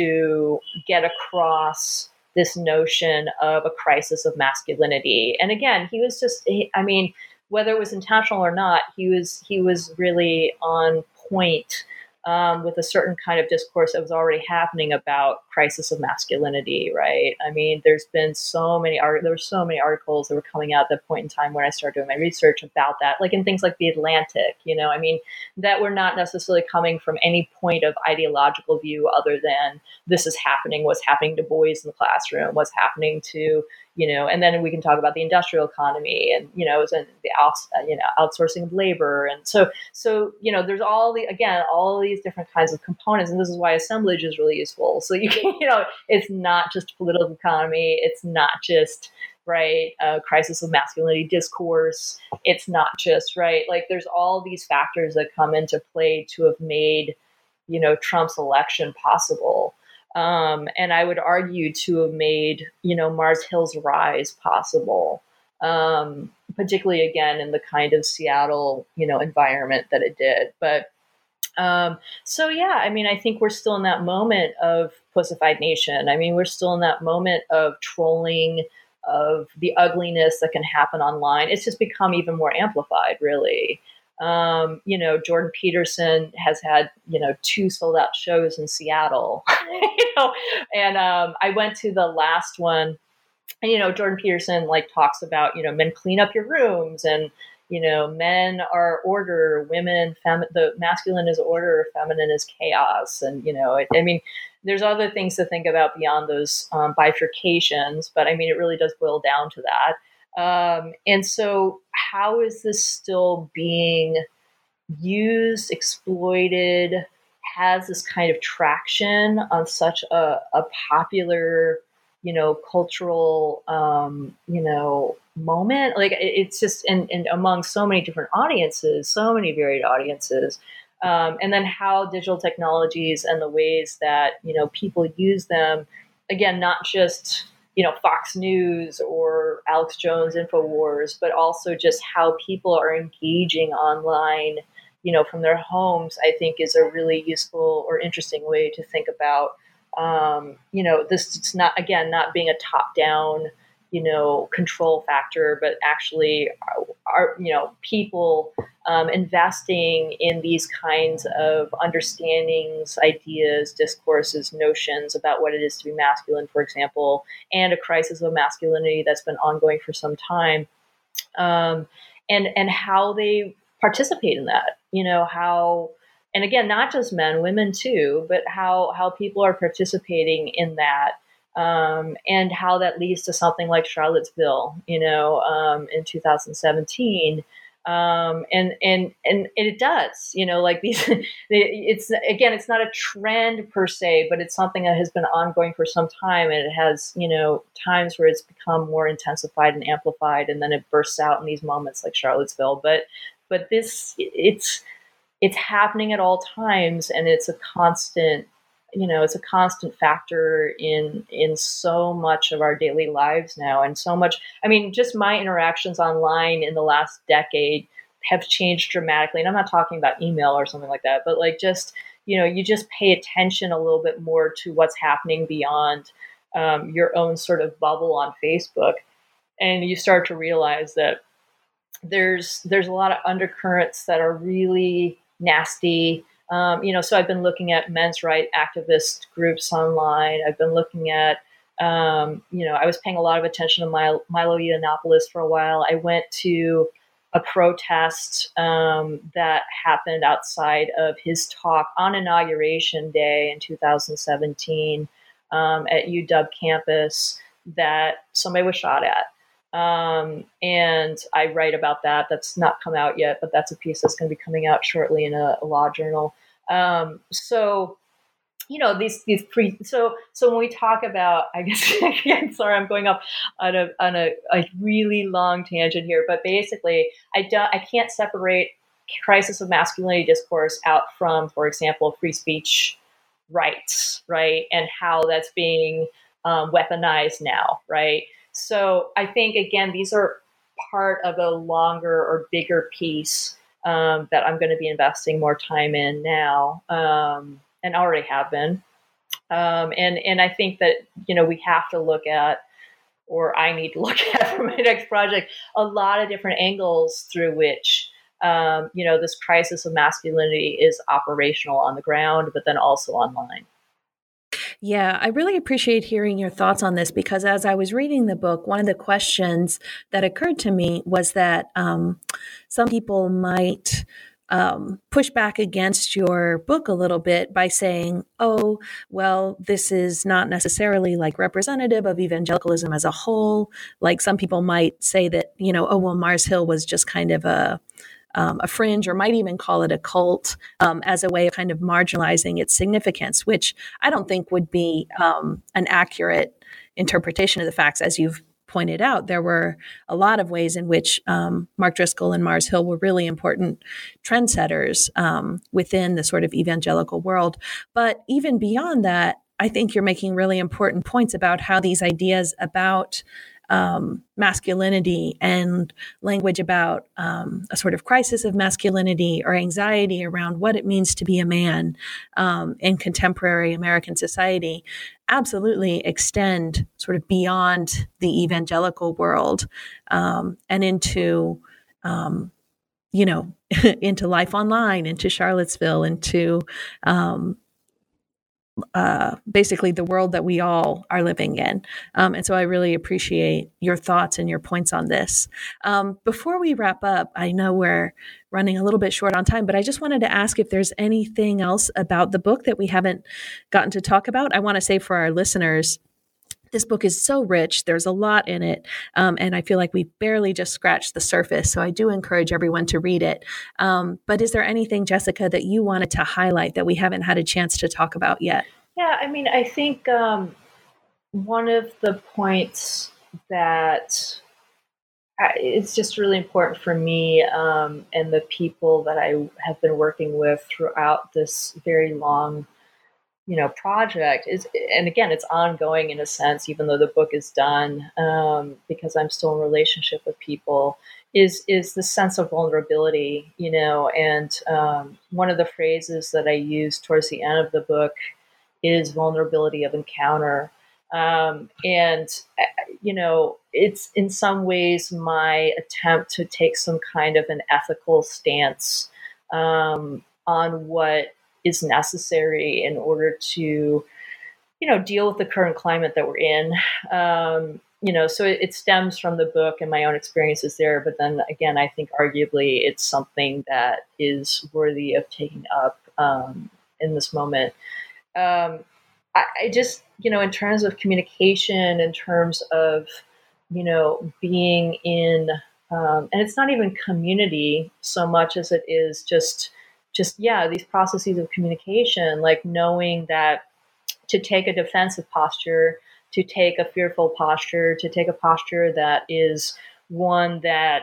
to get across this notion of a crisis of masculinity. And again, he was just, I mean, whether it was intentional or not, he was he was really on point um, with a certain kind of discourse that was already happening about crisis of masculinity, right? I mean, there's been so many art, there were so many articles that were coming out at that point in time when I started doing my research about that, like in things like The Atlantic, you know, I mean, that were not necessarily coming from any point of ideological view other than this is happening, what's happening to boys in the classroom, what's happening to, you know, and then we can talk about the industrial economy and, you know, and the out, you know, outsourcing of labor. And so, so, you know, there's all the, again, all these different kinds of components. And this is why assemblage is really useful. So you can, you know, it's not just political economy. It's not just, right, uh, crisis of masculinity discourse. It's not just, right, like there's all these factors that come into play to have made, you know, Trump's election possible. Um, and I would argue to have made, you know, Mars Hill's rise possible, um, particularly again in the kind of Seattle, you know, environment that it did. But um, so, yeah, I mean, I think we're still in that moment of Pussified Nation. I mean, we're still in that moment of trolling, of the ugliness that can happen online. It's just become even more amplified, really. Um, you know, Jordan Peterson has had, you know, two sold out shows in Seattle, you know, and um, I went to the last one and, you know, Jordan Peterson like talks about, you know, men clean up your rooms and, you know, men are order, women, fem- the masculine is order, feminine is chaos. And, you know, it, I mean, there's other things to think about beyond those um, bifurcations, but I mean, it really does boil down to that. Um, and so how is this still being used, exploited, has this kind of traction on such a, a popular, you know, cultural, um, you know, moment? Like it, it's just, and, and among so many different audiences, so many varied audiences. Um, and then how digital technologies and the ways that, you know, people use them, again, not just, you know, Fox News or Alex Jones InfoWars, but also just how people are engaging online, you know, from their homes, I think is a really useful or interesting way to think about, um, you know, this, it's not, again, not being a top down, you know, control factor, but actually are, you know, people um, investing in these kinds of understandings, ideas, discourses, notions about what it is to be masculine, for example, and a crisis of masculinity that's been ongoing for some time, um, and and how they participate in that, you know, how, and again, not just men, women too, but how how people are participating in that. Um, and how that leads to something like Charlottesville, you know, um, in two thousand seventeen, um, and and and it does, you know, like these. It's again, it's not a trend per se, but it's something that has been ongoing for some time, and it has, you know, times where it's become more intensified and amplified, and then it bursts out in these moments like Charlottesville. But but this, it's it's happening at all times, and it's a constant. You know, it's a constant factor in in so much of our daily lives now, and so much. I mean, just my interactions online in the last decade have changed dramatically. And I'm not talking about email or something like that, but like just, you know, you just pay attention a little bit more to what's happening beyond um, your own sort of bubble on Facebook, and you start to realize that there's there's a lot of undercurrents that are really nasty. Um, you know, so I've been looking at men's rights activist groups online. I've been looking at, um, you know, I was paying a lot of attention to Milo, Milo Yiannopoulos for a while. I went to a protest um, that happened outside of his talk on Inauguration Day in two thousand seventeen um, at U W campus that somebody was shot at. Um, and I write about that. That's not come out yet, but that's a piece that's going to be coming out shortly in a, a law journal. Um, so, you know, these, these pre, so, so when we talk about, I guess, again, sorry, I'm going up on a, on a, a really long tangent here, but basically I don't, I can't separate crisis of masculinity discourse out from, for example, free speech rights, right? And how that's being um, weaponized now, right? So I think, again, these are part of a longer or bigger piece um, that I'm going to be investing more time in now, um, and already have been. Um, and, and I think that, you know, we have to look at, or I need to look at for my next project, a lot of different angles through which, um, you know, this crisis of masculinity is operational on the ground, but then also online. Yeah, I really appreciate hearing your thoughts on this, because as I was reading the book, one of the questions that occurred to me was that um, some people might um, push back against your book a little bit by saying, oh, well, this is not necessarily like representative of evangelicalism as a whole. Like some people might say that, you know, oh, well, Mars Hill was just kind of a Um, a fringe, or might even call it a cult, um, as a way of kind of marginalizing its significance, which I don't think would be um, an accurate interpretation of the facts. As you've pointed out, there were a lot of ways in which um, Mark Driscoll and Mars Hill were really important trendsetters um, within the sort of evangelical world. But even beyond that, I think you're making really important points about how these ideas about Um, masculinity and language about um, a sort of crisis of masculinity or anxiety around what it means to be a man um, in contemporary American society absolutely extend sort of beyond the evangelical world um, and into, um, you know, into life online, into Charlottesville, into um, Uh, basically the world that we all are living in. Um, and so I really appreciate your thoughts and your points on this. Um, before we wrap up, I know we're running a little bit short on time, but I just wanted to ask if there's anything else about the book that we haven't gotten to talk about. I want to say for our listeners, this book is so rich. There's a lot in it. Um, and I feel like we barely just scratched the surface. So I do encourage everyone to read it. Um, but is there anything, Jessica, that you wanted to highlight that we haven't had a chance to talk about yet? Yeah, I mean, I think um, one of the points that it's just really important for me um, and the people that I have been working with throughout this very long, you know, project is, and again, it's ongoing in a sense, even though the book is done, um, because I'm still in relationship with people, is, is the sense of vulnerability, you know, and um, one of the phrases that I use towards the end of the book is vulnerability of encounter. Um, and, you know, it's in some ways my attempt to take some kind of an ethical stance um, on what is necessary in order to, you know, deal with the current climate that we're in. Um, you know, so it, it stems from the book and my own experiences there. But then again, I think arguably it's something that is worthy of taking up um, in this moment. Um, I, I just, you know, in terms of communication, in terms of, you know, being in, um, and it's not even community so much as it is just, just, yeah, these processes of communication, like knowing that to take a defensive posture, to take a fearful posture, to take a posture that is one that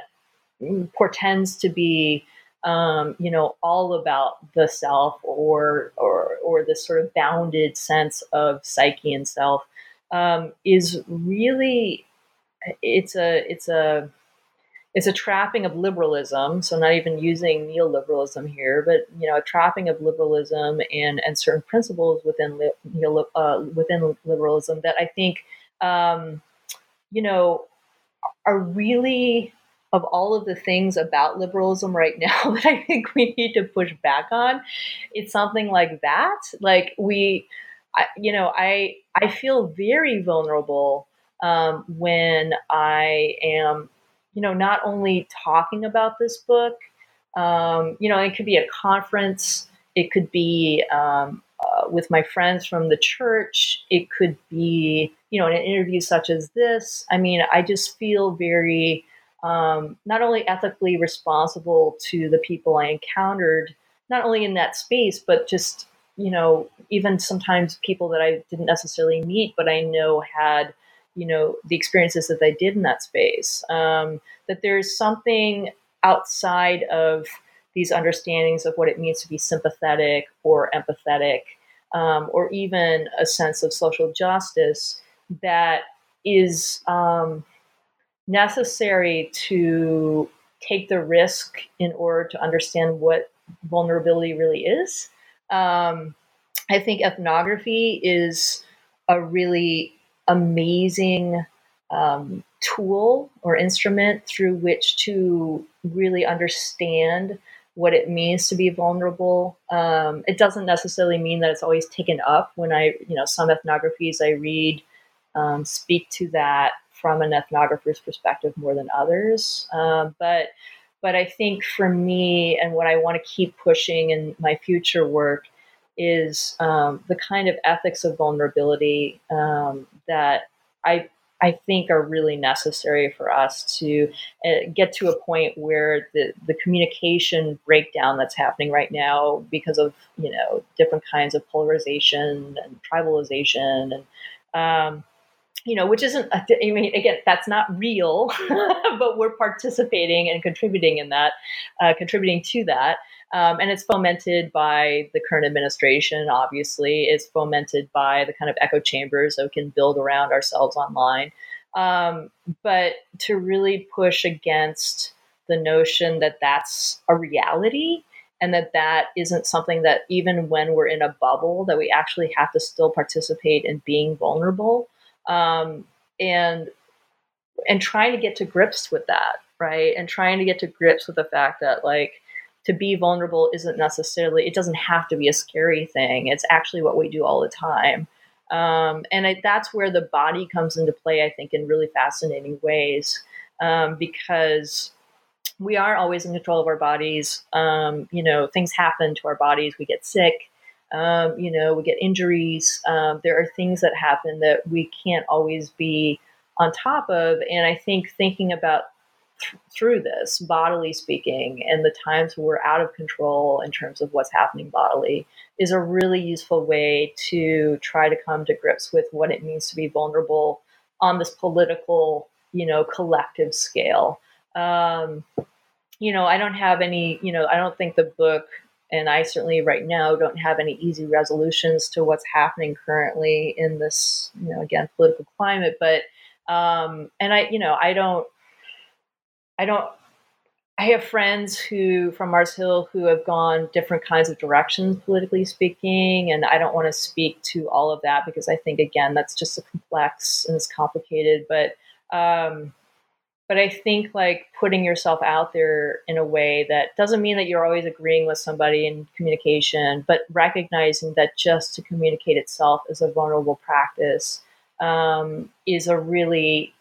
portends to be, um, you know, all about the self, or or or this sort of bounded sense of psyche and self, um, is really, it's a it's a it's a trapping of liberalism. So not even using neoliberalism here, but you know, a trapping of liberalism and and certain principles within li- uh, within liberalism that I think, um, you know, are really, of all of the things about liberalism right now that I think we need to push back on, it's something like that. Like we, I, you know, I I feel very vulnerable um, when I am, you know, not only talking about this book. Um, you know, it could be a conference, it could be um, uh, with my friends from the church, it could be, you know, in an interview such as this. I mean, I just feel very um, not only ethically responsible to the people I encountered, not only in that space, but just, you know, even sometimes people that I didn't necessarily meet, but I know had, you know, the experiences that they did in that space. Um, that there's something outside of these understandings of what it means to be sympathetic or empathetic, um, or even a sense of social justice that is um, necessary to take the risk in order to understand what vulnerability really is. Um, I think ethnography is a really amazing um, tool or instrument through which to really understand what it means to be vulnerable. Um, it doesn't necessarily mean that it's always taken up. When I, you know, some ethnographies I read um, speak to that from an ethnographer's perspective more than others. Um, but but I think for me, and what I want to keep pushing in my future work, is um, the kind of ethics of vulnerability um, that I I think are really necessary for us to uh, get to a point where the, the communication breakdown that's happening right now because of, you know, different kinds of polarization and tribalization and um, you know, which isn't, I mean, again, that's not real, but we're participating and contributing in that, uh, contributing to that. Um, and it's fomented by the current administration, obviously. It's fomented by the kind of echo chambers that we can build around ourselves online. Um, but to really push against the notion that that's a reality and that that isn't something that even when we're in a bubble, that we actually have to still participate in being vulnerable. Um, and and trying to get to grips with that, right? And trying to get to grips with the fact that, like, to be vulnerable isn't necessarily, it doesn't have to be a scary thing. It's actually what we do all the time. Um, and I, that's where the body comes into play, I think, in really fascinating ways, um, because we are always in control of our bodies. Um, you know, things happen to our bodies. We get sick. Um, you know, we get injuries. Um, there are things that happen that we can't always be on top of. And I think thinking about th- through this, bodily speaking, and the times we're out of control in terms of what's happening bodily is a really useful way to try to come to grips with what it means to be vulnerable on this political you know, collective scale. Um, you know, I don't have any, you know, I don't think the book, and I certainly right now don't have any easy resolutions to what's happening currently in this, you know, again, political climate. But, um, and I, you know, I don't, I don't, I have friends who from Mars Hill who have gone different kinds of directions, politically speaking. And I don't want to speak to all of that because I think, again, that's just a complex and it's complicated. But, um, But I think like putting yourself out there in a way that doesn't mean that you're always agreeing with somebody in communication, but recognizing that just to communicate itself is a vulnerable practice um, is a really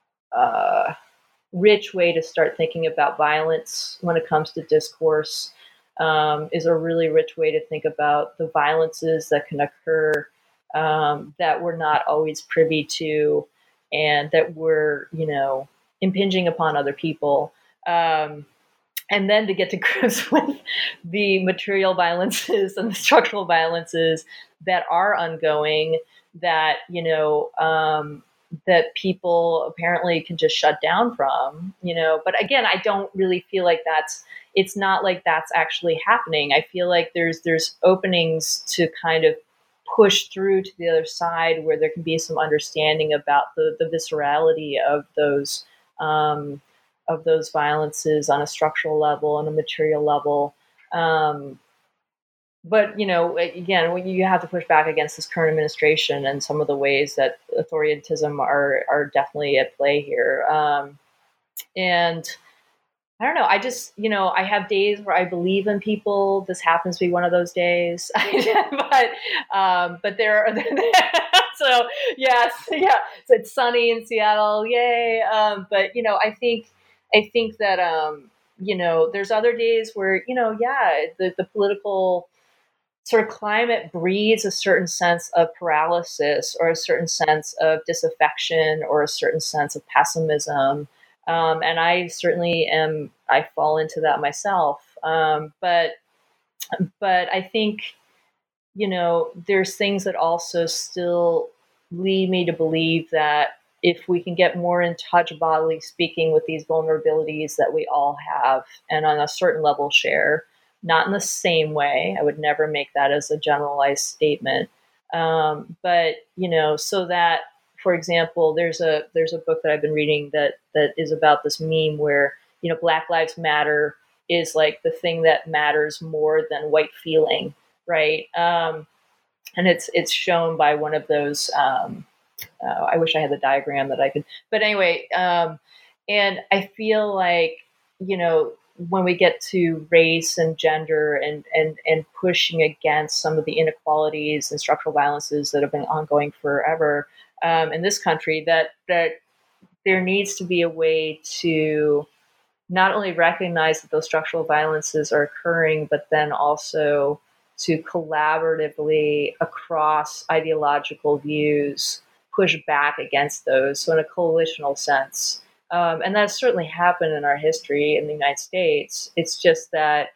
uh, rich way to start thinking about violence when it comes to discourse, um, is a really rich way to think about the violences that can occur um, that we're not always privy to and that we're, you know, impinging upon other people. Um, and then to get to grips with the material violences and the structural violences that are ongoing that, you know, um, that people apparently can just shut down from, you know, but again, I don't really feel like that's, it's not like that's actually happening. I feel like there's, there's openings to kind of push through to the other side where there can be some understanding about the, the viscerality of those, um, of those violences on a structural level and a material level. Um, But, you know, again, you have to push back against this current administration and some of the ways that authoritarianism are are definitely at play here. Um, and I don't know. I just, you know, I have days where I believe in people. This happens to be one of those days. but um, but there are, so yes, yeah. So it's sunny in Seattle. Yay. Um, but, you know, I think, I think that, um, you know, there's other days where, you know, yeah, the, the political sort of climate breeds a certain sense of paralysis or a certain sense of disaffection or a certain sense of pessimism. Um, and I certainly am, I fall into that myself. Um, but, but I think, you know, there's things that also still lead me to believe that if we can get more in touch, bodily speaking, with these vulnerabilities that we all have and on a certain level share, not in the same way. I would never make that as a generalized statement. Um, but, you know, so that, for example, there's a there's a book that I've been reading that that is about this meme where, you know, Black Lives Matter is like the thing that matters more than white feeling, right? Um, and it's it's shown by one of those. Um, uh, I wish I had the diagram that I could. But anyway, um, and I feel like, you know, when we get to race and gender and, and, and pushing against some of the inequalities and structural violences that have been ongoing forever um, in this country, that that there needs to be a way to not only recognize that those structural violences are occurring, but then also to collaboratively across ideological views push back against those. So in a coalitional sense. Um, and that's certainly happened in our history in the United States. It's just that,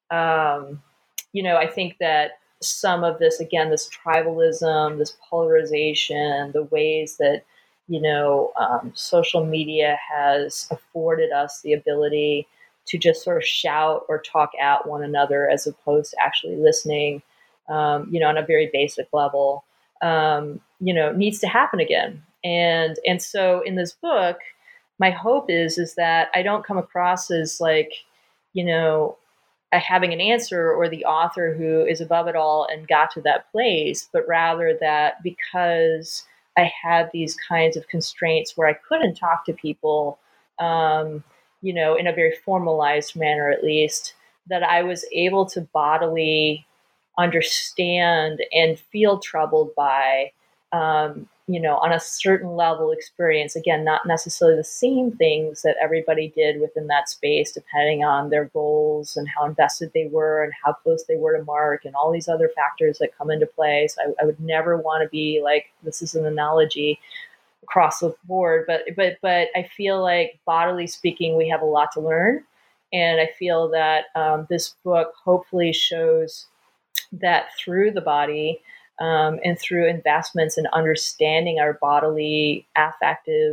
um, you know, I think that some of this, again, this tribalism, this polarization, the ways that, you know, um, social media has afforded us the ability to just sort of shout or talk at one another as opposed to actually listening, um, you know, on a very basic level, um, you know, needs to happen again. And and so in this book, my hope is is that I don't come across as like, you know, having an answer or the author who is above it all and got to that place, but rather that because I had these kinds of constraints where I couldn't talk to people, um, you know, in a very formalized manner, at least, that I was able to bodily understand and feel troubled by, um, you know, on a certain level experience. Again, not necessarily the same things that everybody did within that space, depending on their goals and how invested they were and how close they were to Mark and all these other factors that come into play. So I, I would never want to be like, this is an analogy across the board, but, but, but I feel like bodily speaking, we have a lot to learn. And I feel that um, this book hopefully shows that through the body, Um, and through investments in understanding our bodily, affective,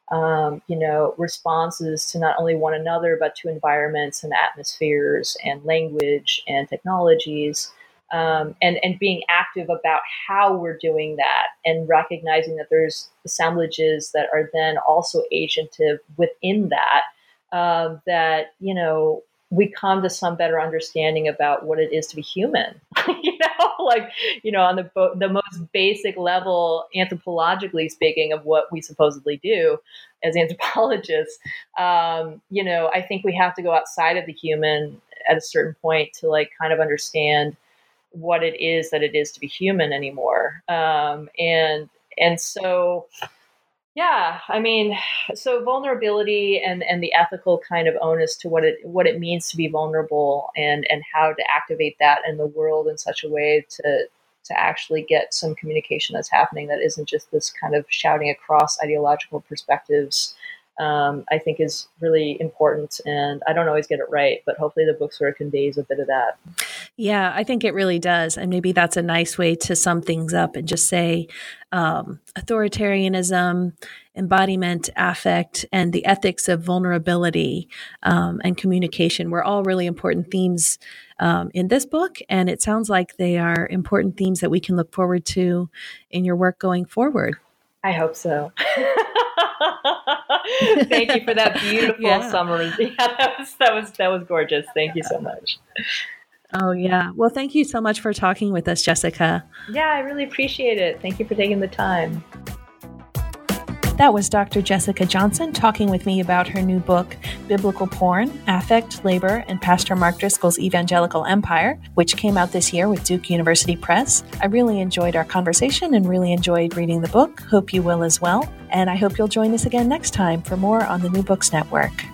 um, you know, responses to not only one another, but to environments and atmospheres and language and technologies. Um, and, and being active about how we're doing that and recognizing that there's assemblages that are then also agentive within that, um, that, you know, we come to some better understanding about what it is to be human, you know, like, you know, on the the most basic level, anthropologically speaking, of what we supposedly do as anthropologists. Um, you know, I think we have to go outside of the human at a certain point to like kind of understand what it is that it is to be human anymore. Um, and and so. Yeah, I mean, so vulnerability and, and the ethical kind of onus to what it what it means to be vulnerable and, and how to activate that in the world in such a way to to actually get some communication that's happening that isn't just this kind of shouting across ideological perspectives, um, I think is really important. And I don't always get it right, but hopefully the book sort of conveys a bit of that. Yeah, I think it really does. And maybe that's a nice way to sum things up and just say um, authoritarianism, embodiment, affect, and the ethics of vulnerability um, and communication were all really important themes um, in this book. And it sounds like they are important themes that we can look forward to in your work going forward. I hope so. Thank you for that beautiful yeah. summary. Yeah, that was, that was, that was gorgeous. Thank you so much. Oh, yeah. Well, thank you so much for talking with us, Jessica. Yeah, I really appreciate it. Thank you for taking the time. That was Doctor Jessica Johnson talking with me about her new book, Biblical Porn, Affect, Labor, and Pastor Mark Driscoll's Evangelical Empire, which came out this year with Duke University Press. I really enjoyed our conversation and really enjoyed reading the book. Hope you will as well. And I hope you'll join us again next time for more on the New Books Network.